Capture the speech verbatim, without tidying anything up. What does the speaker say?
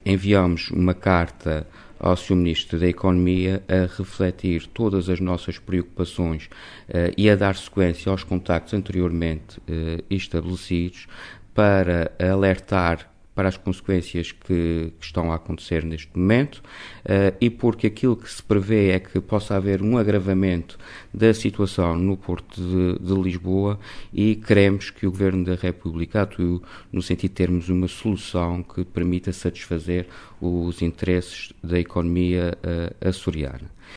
enviamos uma carta ao senhor Ministro da Economia a refletir todas as nossas preocupações uh, e a dar sequência aos contactos anteriormente uh, estabelecidos para alertar para as consequências que, que estão a acontecer neste momento uh, e porque aquilo que se prevê é que possa haver um agravamento da situação no Porto de, de Lisboa e queremos que o Governo da República atue no sentido de termos uma solução que permita satisfazer os interesses da economia uh, açoriana.